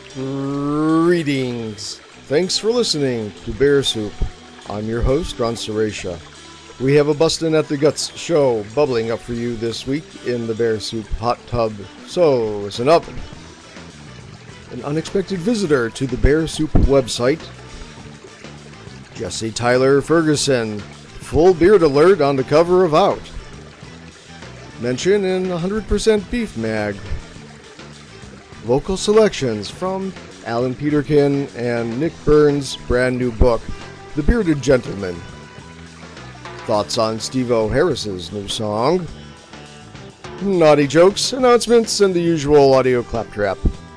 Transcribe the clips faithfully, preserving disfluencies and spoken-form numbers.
Greetings. Thanks for listening to Bear Soup. I'm your host, Ron Suresha. We have a Bustin' at the Guts show bubbling up for you this week in the Bear Soup hot tub. So, listen up. An unexpected visitor to the Bear Soup website. Jesse Tyler Ferguson. Full beard alert on the cover of Out. Mention in one hundred percent Beef Mag. Vocal selections from Alan Peterkin and Nick Burns' brand new book, The Bearded Gentleman. Thoughts on Steve-O Harris's new song. Naughty jokes, announcements, and the usual audio claptrap.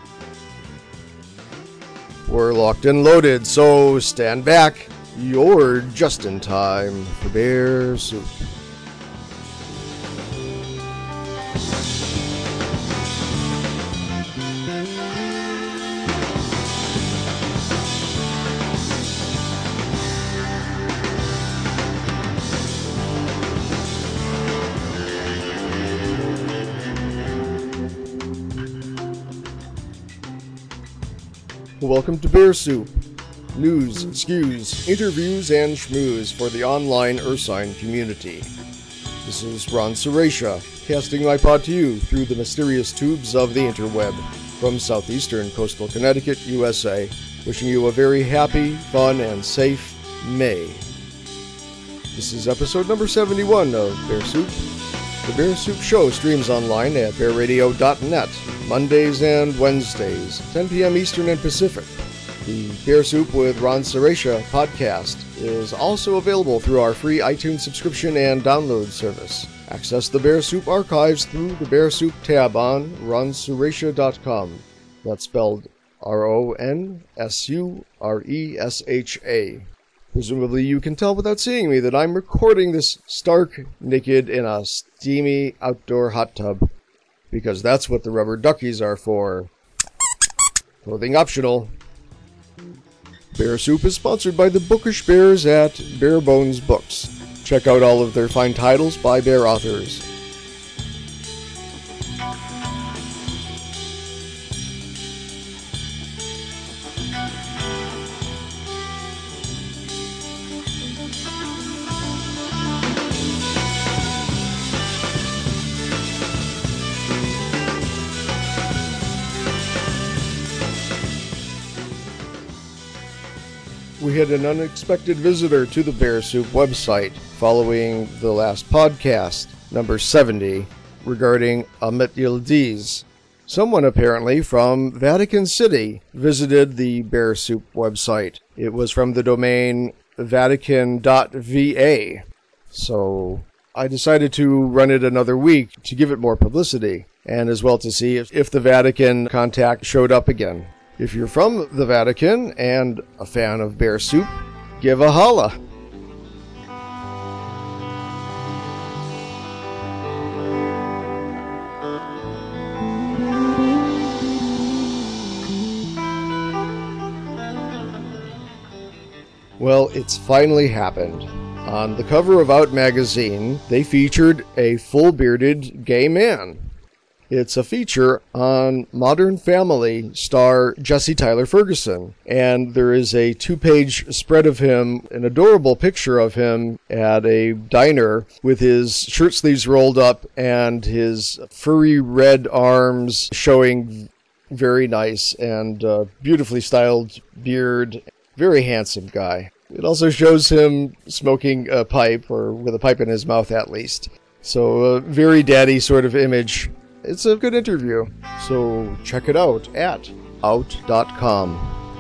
We're locked and loaded, so stand back. You're just in time for Bear Soup. Welcome to Bear Soup. News, skews, interviews, and schmooze for the online Ursine community. This is Ron Suresha, casting my pod to you through the mysterious tubes of the interweb from southeastern coastal Connecticut, U S A, wishing you a very happy, fun, and safe May. This is episode number seventy-one of Bear Soup. The Bear Soup show streams online at bear radio dot net, Mondays and Wednesdays, ten p.m. Eastern and Pacific. The Bear Soup with Ron Suresha podcast is also available through our free iTunes subscription and download service. Access the Bear Soup archives through the Bear Soup tab on ron suresha dot com. That's spelled R O N S U R E S H A. Presumably you can tell without seeing me that I'm recording this stark naked in a steamy outdoor hot tub, because that's what the rubber duckies are for. Clothing optional. Bear Soup is sponsored by the Bookish Bears at Bare Bones Books. Check out all of their fine titles by bear authors. We had an unexpected visitor to the Bear Soup website following the last podcast, number seventy, regarding Ahmet Yildiz. Someone apparently from Vatican City visited the Bear Soup website. It was from the domain vatican dot v a. So I decided to run it another week to give it more publicity, and as well to see if, if the Vatican contact showed up again. If you're from the Vatican and a fan of Bear Soup, give a holla. Well, it's finally happened. On the cover of Out magazine, they featured a full-bearded gay man. It's a feature on Modern Family star Jesse Tyler Ferguson, and there is a two-page spread of him, an adorable picture of him at a diner with his shirt sleeves rolled up and his furry red arms showing very nice and uh, beautifully styled beard. Very handsome guy. It also shows him smoking a pipe, or with a pipe in his mouth at least. So a very daddy sort of image. It's a good interview, so check it out at out dot com.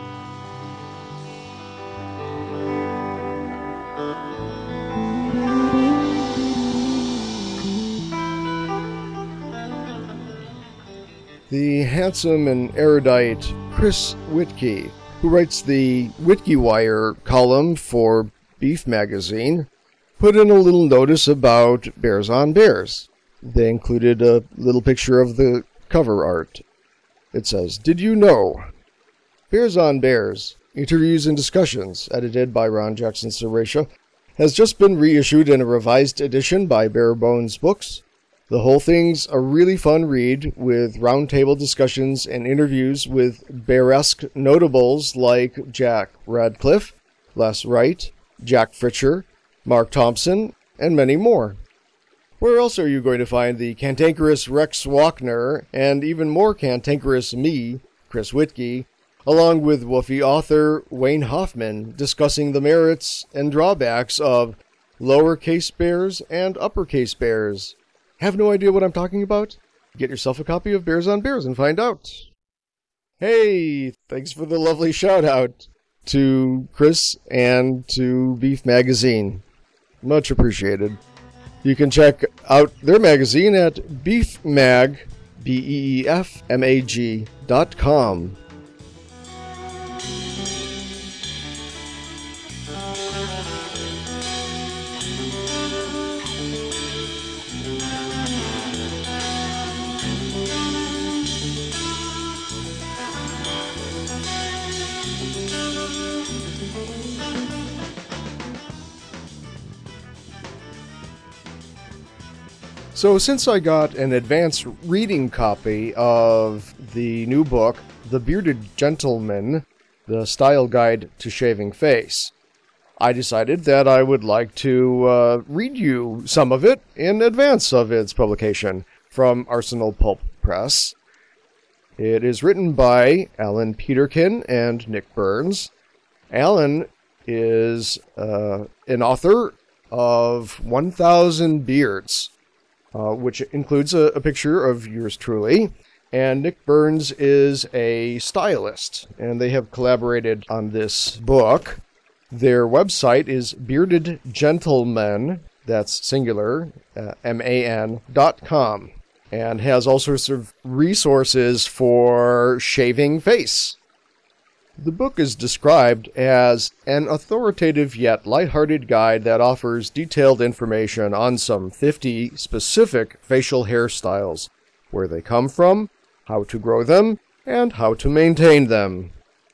The handsome and erudite Chris Whitkey, who writes the WhitkeyWire column for Beef Magazine, put in a little notice about Bears on Bears. They included a little picture of the cover art. It says, "Did you know? Bears on Bears, Interviews and Discussions, edited by Ron Jackson Suresha, has just been reissued in a revised edition by Bare Bones Books. The whole thing's a really fun read with roundtable discussions and interviews with Bearesque notables like Jack Radcliffe, Les Wright, Jack Fritcher, Mark Thompson, and many more. Where else are you going to find the cantankerous Rex Walkner and even more cantankerous me, Chris Whitkey, along with Woofy author Wayne Hoffman discussing the merits and drawbacks of lowercase bears and uppercase bears? Have no idea what I'm talking about? Get yourself a copy of Bears on Bears and find out. Hey, thanks for the lovely shout out to Chris and to Beef Magazine. Much appreciated. You can check out their magazine at beefmag, B E E F M A G dot com. So since I got an advance reading copy of the new book, The Bearded Gentleman, The Style Guide to Shaving Face, I decided that I would like to uh, read you some of it in advance of its publication from Arsenal Pulp Press. It is written by Alan Peterkin and Nick Burns. Alan is uh, an author of one thousand Beards, Uh, which includes a, a picture of yours truly. And Nick Burns is a stylist, and they have collaborated on this book. Their website is bearded gentleman, that's singular, uh, M A N, dot com, and has all sorts of resources for shaving face. The book is described as an authoritative yet lighthearted guide that offers detailed information on some fifty specific facial hairstyles, where they come from, how to grow them, and how to maintain them.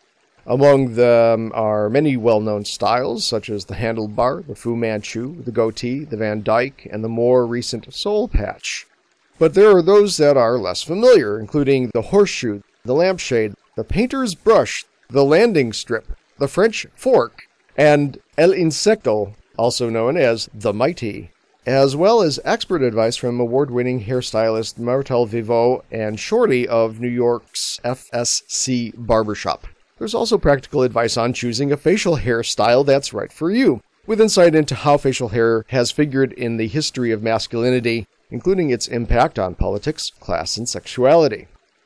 Among them are many well-known styles, such as the handlebar, the Fu Manchu, the goatee, the Van Dyke, and the more recent soul patch. But there are those that are less familiar, including the horseshoe, the lampshade, the painter's brush, the landing strip, the French fork, and El Insecto, also known as the Mighty, as well as expert advice from award-winning hairstylist Martel Vivot and Shorty of New York's F S C Barbershop. There's also practical advice on choosing a facial hairstyle that's right for you, with insight into how facial hair has figured in the history of masculinity, including its impact on politics, class, and sexuality.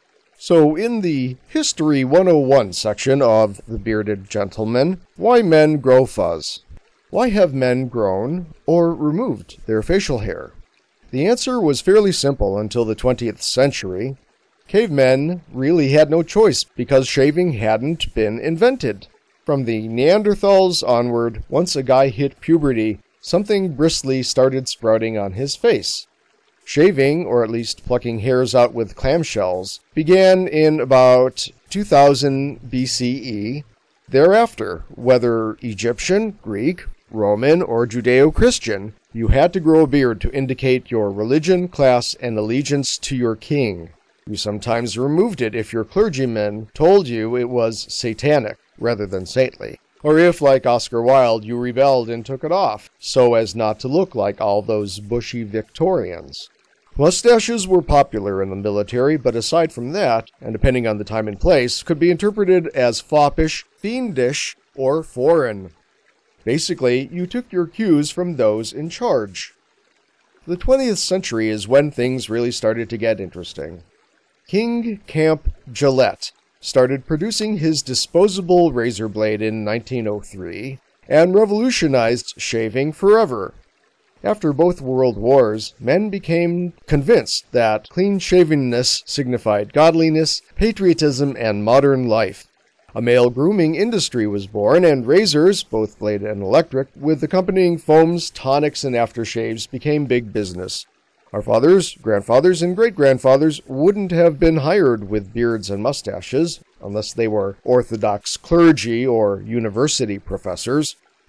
So, in the History one oh one section of The Bearded Gentleman, why men grow fuzz? Why have men grown or removed their facial hair? The answer was fairly simple until the twentieth century. Cavemen really had no choice because shaving hadn't been invented. From the Neanderthals onward, once a guy hit puberty, something bristly started sprouting on his face. Shaving, or at least plucking hairs out with clamshells, began in about two thousand B C E. Thereafter, whether Egyptian, Greek, Roman, or Judeo-Christian, you had to grow a beard to indicate your religion, class, and allegiance to your king. You sometimes removed it if your clergyman told you it was satanic rather than saintly, or if, like Oscar Wilde, you rebelled and took it off, so as not to look like all those bushy Victorians. Mustaches were popular in the military, but aside from that, and depending on the time and place, could be interpreted as foppish, fiendish, or foreign. Basically, you took your cues from those in charge. The twentieth century is when things really started to get interesting. King Camp Gillette started producing his disposable razor blade in nineteen oh three, and revolutionized shaving forever. After both world wars, men became convinced that clean-shavenness signified godliness, patriotism, and modern life. A male grooming industry was born, and razors, both blade and electric, with accompanying foams, tonics, and aftershaves, became big business. Our fathers, grandfathers, and great-grandfathers wouldn't have been hired with beards and mustaches, unless they were Orthodox clergy or university professors.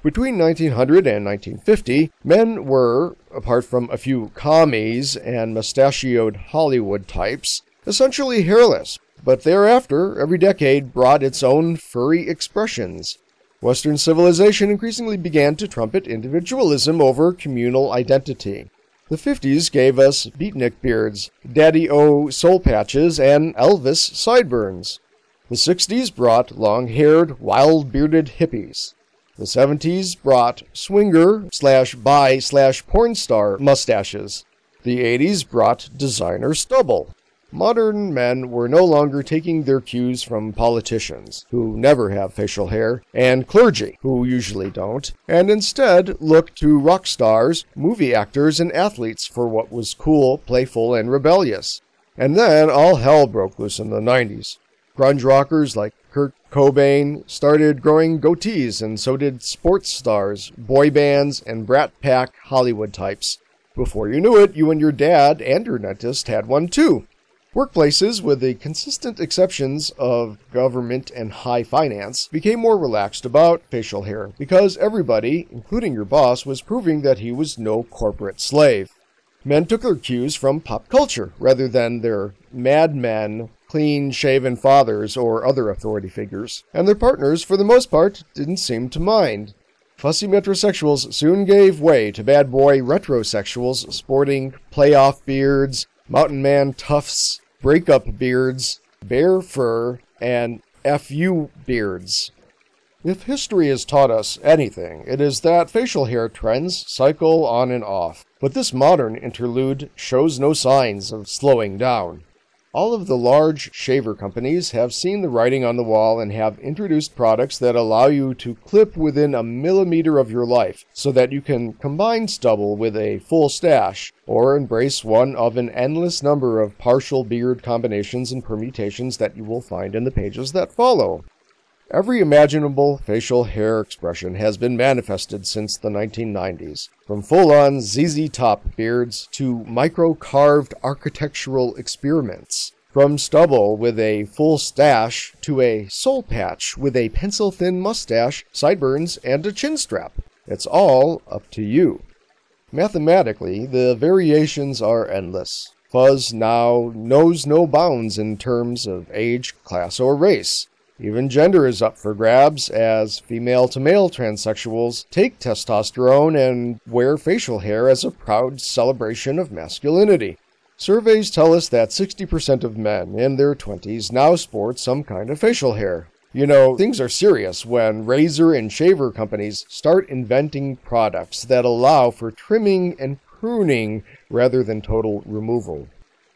Between nineteen hundred and nineteen fifty, men were, apart from a few commies and mustachioed Hollywood types, essentially hairless, but thereafter, every decade brought its own furry expressions. Western civilization increasingly began to trumpet individualism over communal identity. The fifties gave us beatnik beards, daddy-o soul patches, and Elvis sideburns. The sixties brought long-haired, wild-bearded hippies. The seventies brought swinger slash bi slash porn star mustaches. The eighties brought designer stubble. Modern men were no longer taking their cues from politicians, who never have facial hair, and clergy, who usually don't, and instead looked to rock stars, movie actors, and athletes for what was cool, playful, and rebellious. And then all hell broke loose in the nineties. Grunge rockers like Kurt Cobain started growing goatees, and so did sports stars, boy bands, and Brat Pack Hollywood types. Before you knew it, you and your dad and your dentist had one too. Workplaces, with the consistent exceptions of government and high finance, became more relaxed about facial hair because everybody, including your boss, was proving that he was no corporate slave. Men took their cues from pop culture rather than their madmen, clean-shaven fathers, or other authority figures, and their partners, for the most part, didn't seem to mind. Fussy metrosexuals soon gave way to bad boy retrosexuals sporting playoff beards, mountain man tufts, breakup beards, bear fur, and F U beards. If history has taught us anything, it is that facial hair trends cycle on and off, but this modern interlude shows no signs of slowing down. All of the large shaver companies have seen the writing on the wall and have introduced products that allow you to clip within a millimeter of your life, so that you can combine stubble with a full stash, or embrace one of an endless number of partial beard combinations and permutations that you will find in the pages that follow. Every imaginable facial hair expression has been manifested since the nineteen nineties, from full-on Z Z Top beards to micro-carved architectural experiments, from stubble with a full stash to a soul patch with a pencil-thin mustache, sideburns, and a chin strap. It's all up to you. Mathematically, the variations are endless. Fuzz now knows no bounds in terms of age, class, or race. Even gender is up for grabs, as female-to-male transsexuals take testosterone and wear facial hair as a proud celebration of masculinity. Surveys tell us that sixty percent of men in their twenties now sport some kind of facial hair. You know, things are serious when razor and shaver companies start inventing products that allow for trimming and pruning rather than total removal.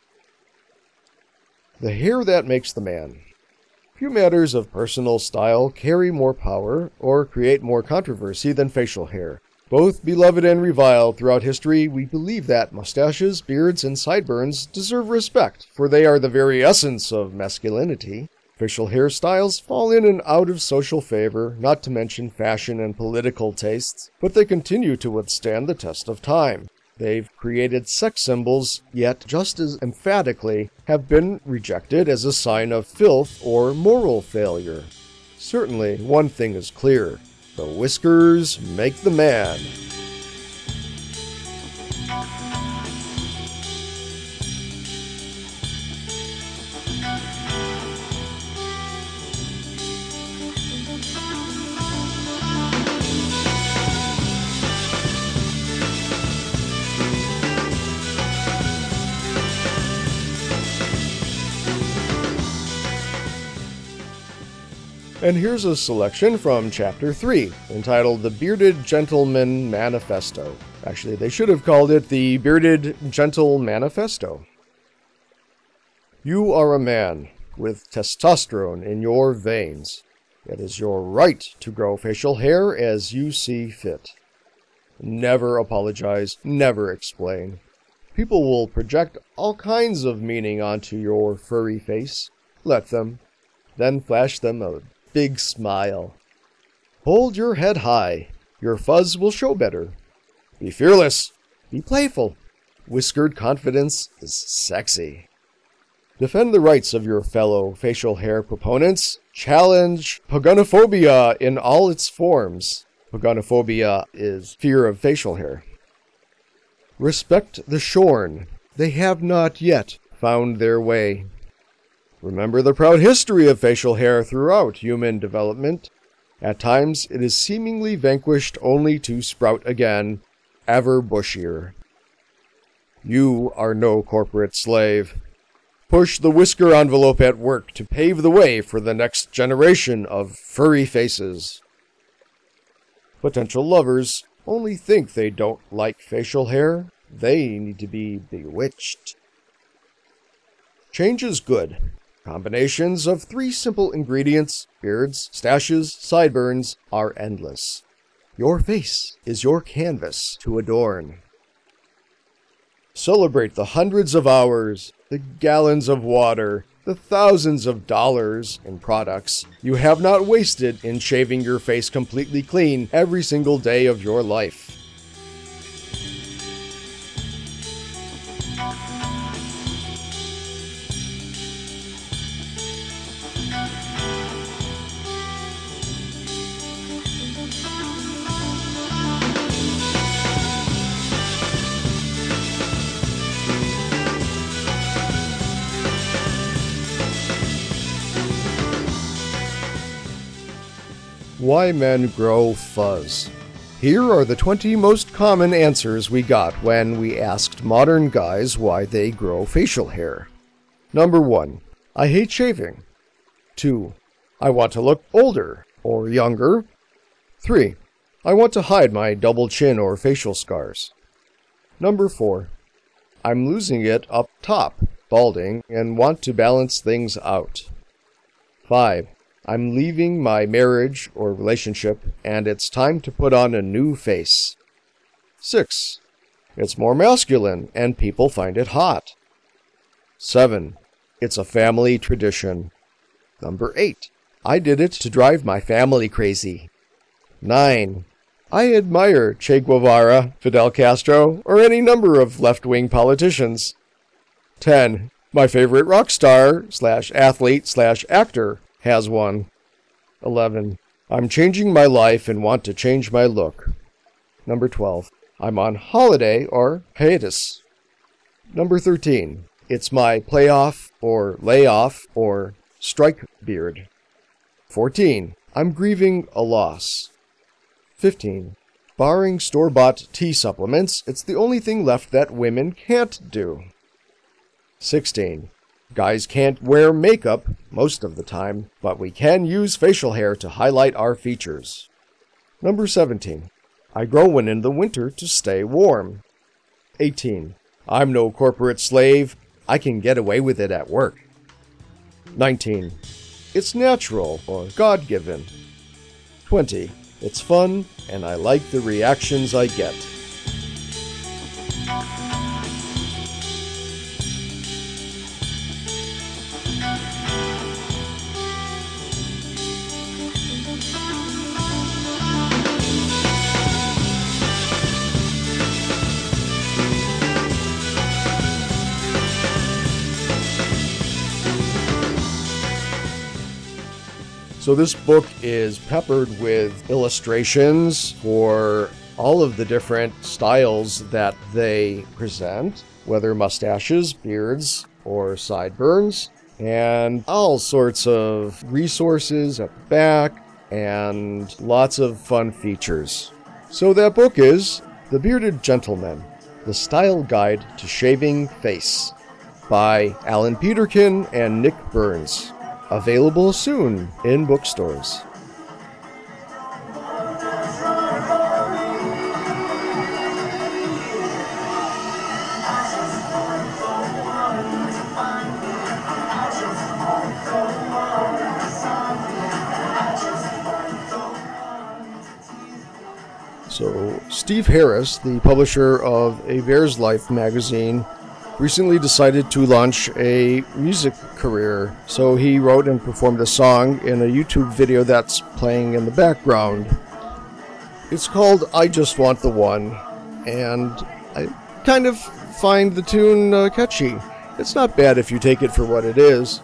The hair that makes the man. Few matters of personal style carry more power or create more controversy than facial hair. Both beloved and reviled throughout history, we believe that mustaches, beards, and sideburns deserve respect, for they are the very essence of masculinity. Facial hairstyles fall in and out of social favor, not to mention fashion and political tastes, but they continue to withstand the test of time. They've created sex symbols, yet just as emphatically have been rejected as a sign of filth or moral failure. Certainly, one thing is clear: the whiskers make the man. And here's a selection from Chapter three, entitled The Bearded Gentleman Manifesto. Actually, they should have called it The Bearded Gentle Manifesto. You are a man with testosterone in your veins. It is your right to grow facial hair as you see fit. Never apologize, never explain. People will project all kinds of meaning onto your furry face. Let them. Then flash them a big smile. Hold your head high. Your fuzz will show better. Be fearless. Be playful. Whiskered confidence is sexy. Defend the rights of your fellow facial hair proponents. Challenge pagonophobia in all its forms. Pogonophobia is fear of facial hair. Respect the shorn. They have not yet found their way. Remember the proud history of facial hair throughout human development. At times, it is seemingly vanquished only to sprout again, ever bushier. You are no corporate slave. Push the whisker envelope at work to pave the way for the next generation of furry faces. Potential lovers only think they don't like facial hair. They need to be bewitched. Change is good. Combinations of three simple ingredients, beards, stashes, sideburns, are endless. Your face is your canvas to adorn. Celebrate the hundreds of hours, the gallons of water, the thousands of dollars in products you have not wasted in shaving your face completely clean every single day of your life. Why men grow fuzz. Here are the twenty most common answers we got when we asked modern guys why they grow facial hair. Number one, I hate shaving. Two, I want to look older or younger. Three, I want to hide my double chin or facial scars. Number four, I'm losing it up top, balding, and want to balance things out. Five, I'm leaving my marriage or relationship, and it's time to put on a new face. Six, it's more masculine, and people find it hot. Seven, it's a family tradition. Number eight, I did it to drive my family crazy. Nine, I admire Che Guevara, Fidel Castro, or any number of left-wing politicians. Ten, my favorite rock star slash athlete slash actor has one. eleven. I'm changing my life and want to change my look. Number twelve. I'm on holiday or hiatus. Number thirteen. It's my playoff or layoff or strike beard. fourteen. I'm grieving a loss. fifteen. Barring store-bought tea supplements, it's the only thing left that women can't do. sixteen. Guys can't wear makeup most of the time, but we can use facial hair to highlight our features. Number seventeen. I grow one in the winter to stay warm. eighteen. I'm no corporate slave. I can get away with it at work. nineteen. It's natural or God-given. twenty. It's fun, and I like the reactions I get. So this book is peppered with illustrations for all of the different styles that they present, whether mustaches, beards, or sideburns, and all sorts of resources at the back, and lots of fun features. So that book is The Bearded Gentleman, The Style Guide to Shaving Face, by Alan Peterkin and Nick Burns. Available soon in bookstores. So, Steve Harris, the publisher of A Bear's Life magazine, recently decided to launch a music career. So he wrote and performed a song in a YouTube video that's playing in the background. It's called I Just Want the One, and I kind of find the tune uh, catchy. It's not bad if you take it for what it is.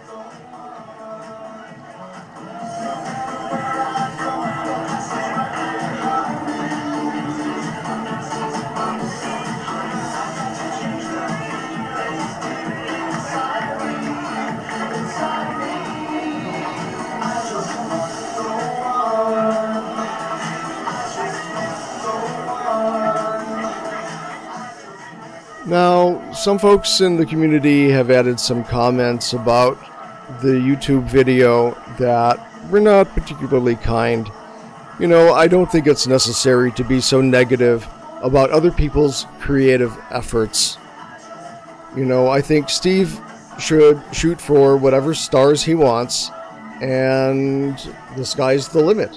some folks in the community have added some comments about the YouTube video that were not particularly kind. You know, I don't think it's necessary to be so negative about other people's creative efforts. You know, I think Steve should shoot for whatever stars he wants, and the sky's the limit.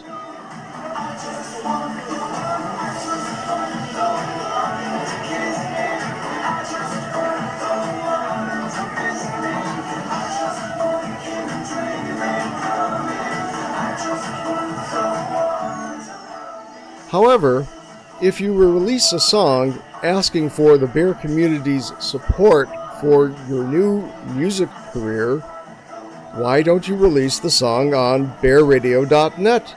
However, if you release a song asking for the bear community's support for your new music career, why don't you release the song on bear radio dot net?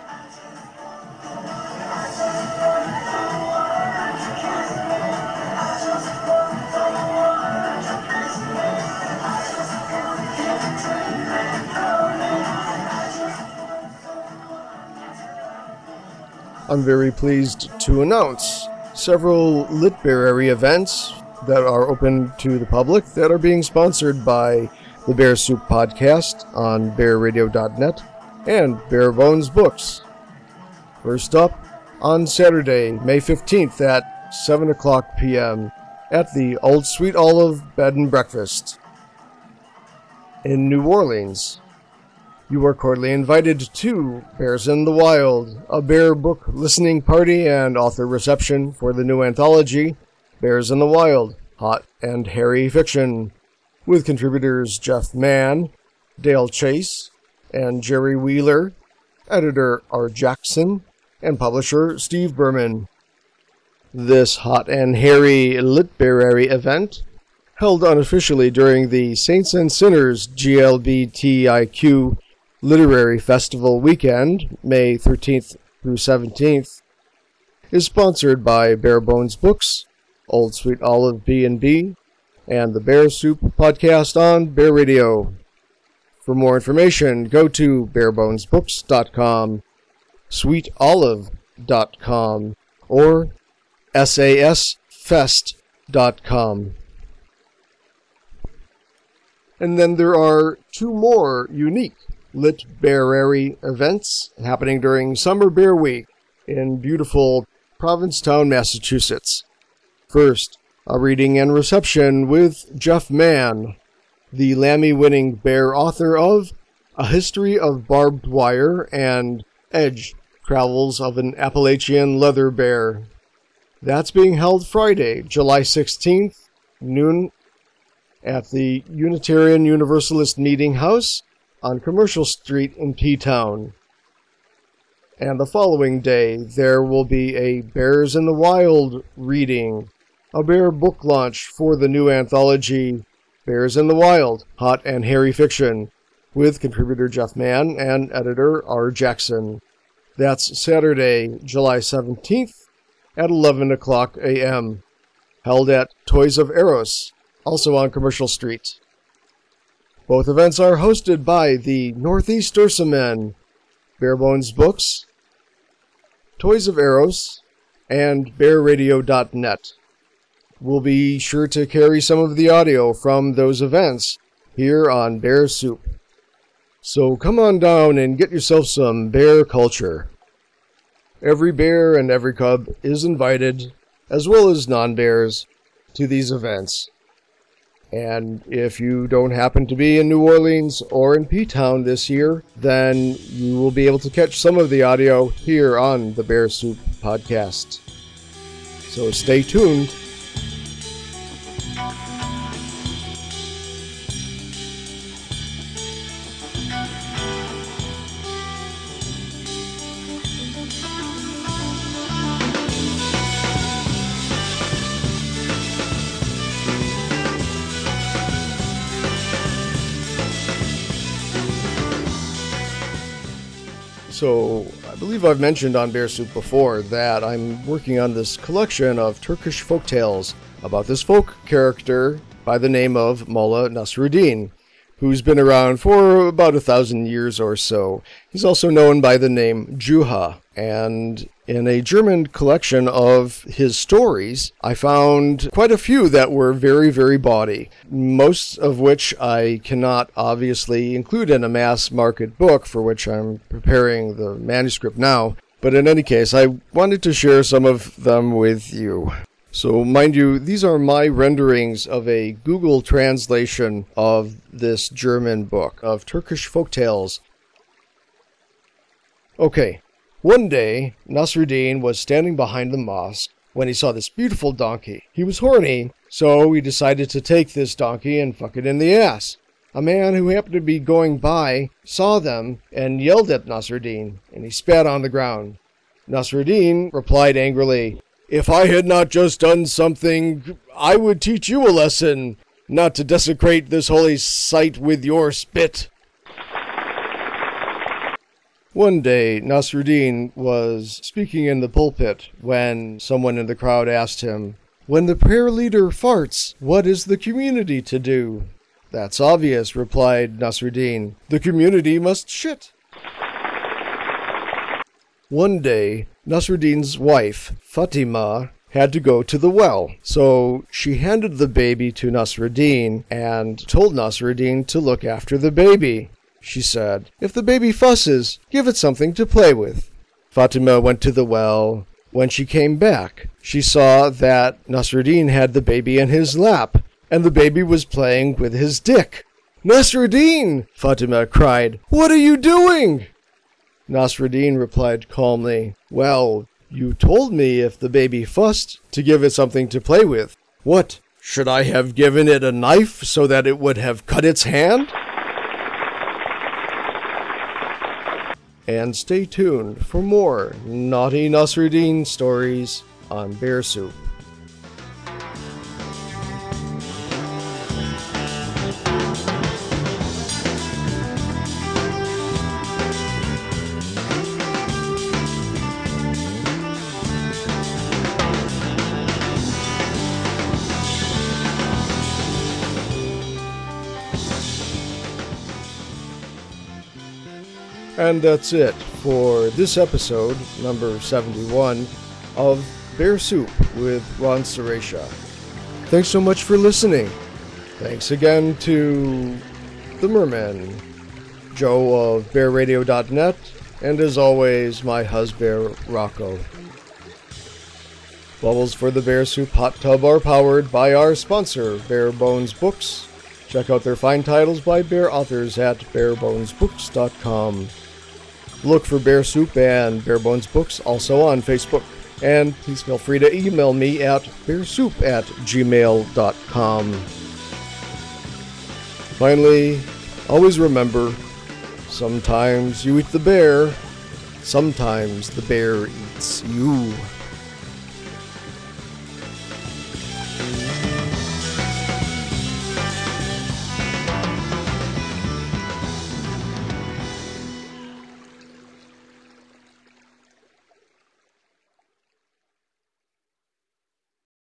I'm very pleased to announce several literary events that are open to the public that are being sponsored by the Bear Soup Podcast on bear radio dot net and Bare Bones Books. First up, on Saturday, May fifteenth at seven o'clock p.m. at the Old Sweet Olive Bed and Breakfast in New Orleans. You are cordially invited to Bears in the Wild, a bear book listening party and author reception for the new anthology, Bears in the Wild, Hot and Hairy Fiction, with contributors Jeff Mann, Dale Chase, and Jerry Wheeler, editor R. Jackson, and publisher Steve Berman. This hot and hairy literary event, held unofficially during the Saints and Sinners G L B T I Q Literary Festival weekend, May thirteenth through seventeenth, is sponsored by Bare Bones Books, Old Sweet Olive B and B, and the Bear Soup Podcast on Bear Radio. For more information, go to bare bones books dot com, sweet olive dot com, or S A S fest dot com. And then there are two more unique literary events happening during Summer Bear Week in beautiful Provincetown, Massachusetts. First, a reading and reception with Jeff Mann, the Lammy-winning bear author of A History of Barbed Wire and Edge, Travels of an Appalachian Leather Bear. That's being held Friday, July sixteenth, noon, at the Unitarian Universalist Meeting House on Commercial Street in P-Town. And the following day, there will be a Bears in the Wild reading, a bear book launch for the new anthology, Bears in the Wild, Hot and Hairy Fiction, with contributor Jeff Mann and editor R. Jackson. That's Saturday, July seventeenth at eleven o'clock a.m., held at Toys of Eros, also on Commercial Street. Both events are hosted by the Northeast Ursamen, Bare Bones Books, Toys of Eros, and bear radio dot net. We'll be sure to carry some of the audio from those events here on Bear Soup. So come on down and get yourself some bear culture. Every bear and every cub is invited, as well as non-bears, to these events. And if you don't happen to be in New Orleans or in P-Town this year, then you will be able to catch some of the audio here on the Bear Soup Podcast. So stay tuned. So, I believe I've mentioned on Bear Soup before that I'm working on this collection of Turkish folktales about this folk character by the name of Mullah Nasruddin, who's been around for about a thousand years or so. He's also known by the name Juha, and In a German collection of his stories, I found quite a few that were very, very bawdy, most of which I cannot obviously include in a mass market book for which I'm preparing the manuscript now, but in any case, I wanted to share some of them with you. So, mind you, these are my renderings of a Google translation of this German book of Turkish folktales. Okay. One day, Nasruddin was standing behind the mosque when he saw this beautiful donkey. He was horny, so he decided to take this donkey and fuck it in the ass. A man who happened to be going by saw them and yelled at Nasruddin, and he spat on the ground. Nasruddin replied angrily, "If I had not just done something, I would teach you a lesson, not to desecrate this holy site with your spit." One day, Nasruddin was speaking in the pulpit when someone in the crowd asked him, "When the prayer leader farts, what is the community to do?" "That's obvious," replied Nasruddin. "The community must shit." One day, Nasruddin's wife, Fatima, had to go to the well, so she handed the baby to Nasruddin and told Nasruddin to look after the baby. She said, "If the baby fusses, give it something to play with." Fatima went to the well. When she came back, she saw that Nasruddin had the baby in his lap, and the baby was playing with his dick. "Nasruddin!" Fatima cried. "What are you doing?" Nasruddin replied calmly, "Well, you told me if the baby fussed, to give it something to play with. What, should I have given it a knife so that it would have cut its hand?" And stay tuned for more naughty Nasruddin stories on Bear Soup. And that's it for this episode, number seventy-one, of Bear Soup with Ron Suresha. Thanks so much for listening. Thanks again to the Merman, Joe of bear radio dot net, and as always, my husband Rocco. Bubbles for the Bear Soup hot tub are powered by our sponsor, Bare Bones Books. Check out their fine titles by bear authors at bare bones books dot com. Look for Bear Soup and Bare Bones Books also on Facebook. And please feel free to email me at bearsoup at gmail dot com. Finally, always remember, sometimes you eat the bear, sometimes the bear eats you.